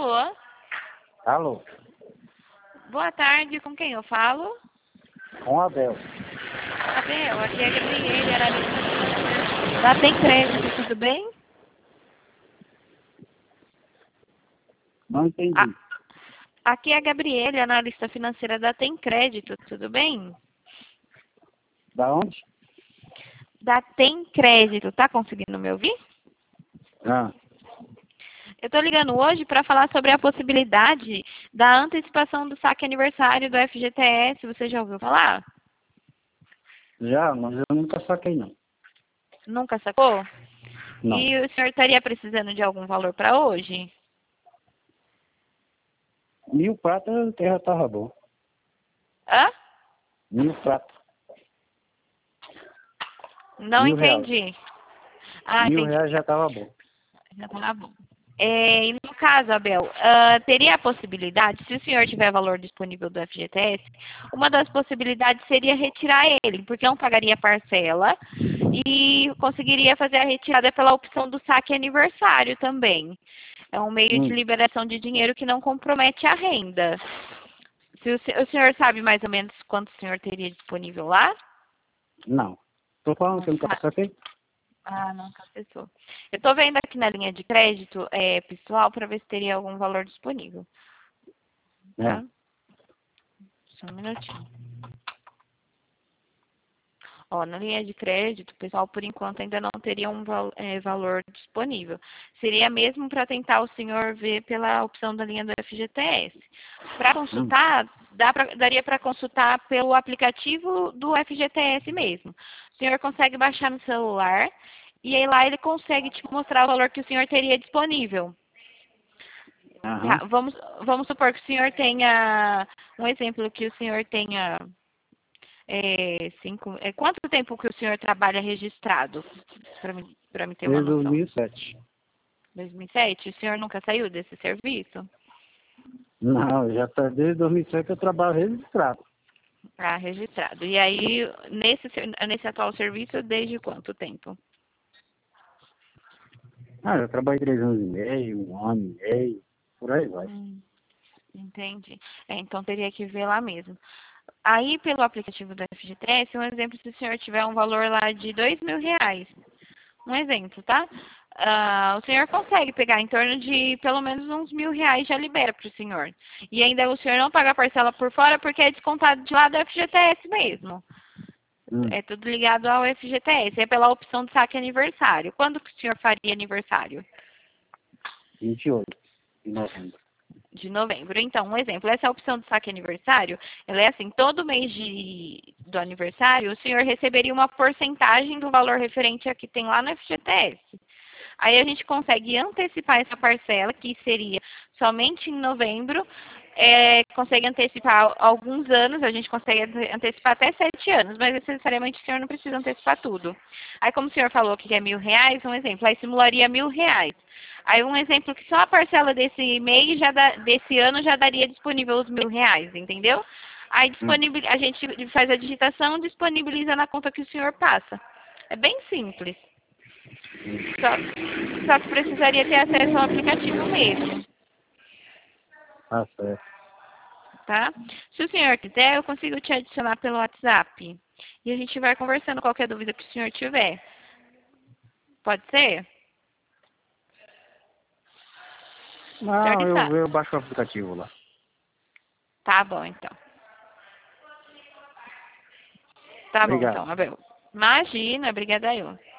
Alô? Alô, Boa tarde, com quem eu falo? com a Abel. Abel, aqui é a Gabriele, analista financeira. Lá tem crédito, tudo bem? Não entendi. Ah, aqui é a Gabriele, analista financeira da Tem Crédito, tudo bem? Da onde? Da Tem Crédito, tá conseguindo me ouvir? Ah, Eu tô ligando hoje para falar sobre a possibilidade da antecipação do saque aniversário do FGTS, você já ouviu falar? já, mas eu nunca saquei não. Nunca sacou? Não. E o senhor estaria precisando de algum valor para hoje? 1.000 pratas já tava bom. Hã? 1.000 pratas. Não 1.000 reais. entendi. Ah, 1.000 entendi. reais já tava bom. Já tá bom. E no caso, Abel, teria a possibilidade, se o senhor tiver valor disponível do FGTS, uma das possibilidades seria retirar ele, porque não pagaria parcela e conseguiria fazer a retirada pela opção do saque aniversário também. É um meio de liberação de dinheiro que não compromete a renda. Se o senhor sabe mais ou menos quanto o senhor teria disponível lá? Não. Tô falando Não que eu nunca sabe. saquei. Ah, nunca acessou. Eu estou vendo aqui na linha de crédito pessoal para ver se teria algum valor disponível. É. Tá? Só um minutinho. Ó, na linha de crédito, pessoal, por enquanto ainda não teria um valor disponível. Seria mesmo para tentar o senhor ver pela opção da linha do FGTS. Para consultar, daria para consultar pelo aplicativo do FGTS mesmo. O senhor consegue baixar no celular e aí lá ele consegue te mostrar o valor que o senhor teria disponível. Aham. Tá, vamos supor que o senhor tenha, um exemplo que o senhor tenha quanto tempo que o senhor trabalha registrado? Para me ter uma Desde noção. 2007. 2007? O senhor nunca saiu desse serviço? Não, já tá desde 2007 que eu trabalho registrado. Ah, registrado. E aí, nesse atual serviço, desde quanto tempo? Ah, eu trabalhei 3 anos e meio, 1 ano e meio, por aí vai. Entendi. Então, teria que ver lá mesmo. Aí, pelo aplicativo do FGTS, um exemplo, se o senhor tiver um valor lá de R$ 2.000, um exemplo, tá? O senhor consegue pegar em torno de pelo menos uns R$ 1.000, já libera para o senhor. E ainda o senhor não paga a parcela por fora porque é descontado de lá do FGTS mesmo. Hum, É tudo ligado ao FGTS. É pela opção de saque aniversário. Quando que o senhor faria aniversário? 28 de novembro. De novembro. Então, um exemplo, essa opção de saque aniversário, ela é assim, todo mês do aniversário, o senhor receberia uma porcentagem do valor referente a que tem lá no FGTS. Aí a gente consegue antecipar essa parcela, que seria somente em novembro, consegue antecipar alguns anos, a gente consegue antecipar até 7 anos, mas necessariamente o senhor não precisa antecipar tudo. Aí como o senhor falou que é R$ 1.000, um exemplo, aí simularia R$ 1.000. Aí um exemplo que só a parcela desse mês, desse ano, já daria disponível os R$ 1.000, entendeu? Aí a gente faz a digitação e disponibiliza na conta que o senhor passa. É bem simples. Só que precisaria ter acesso ao aplicativo mesmo, Tá certo. tá? Se o senhor quiser, eu consigo te adicionar pelo WhatsApp. E a gente vai conversando qualquer dúvida que o senhor tiver. Pode ser? O senhor Não, que eu, sabe. eu baixo o aplicativo lá. Tá bom, então. Tá bom, Obrigado. então, Abel. Imagina, obrigada eu.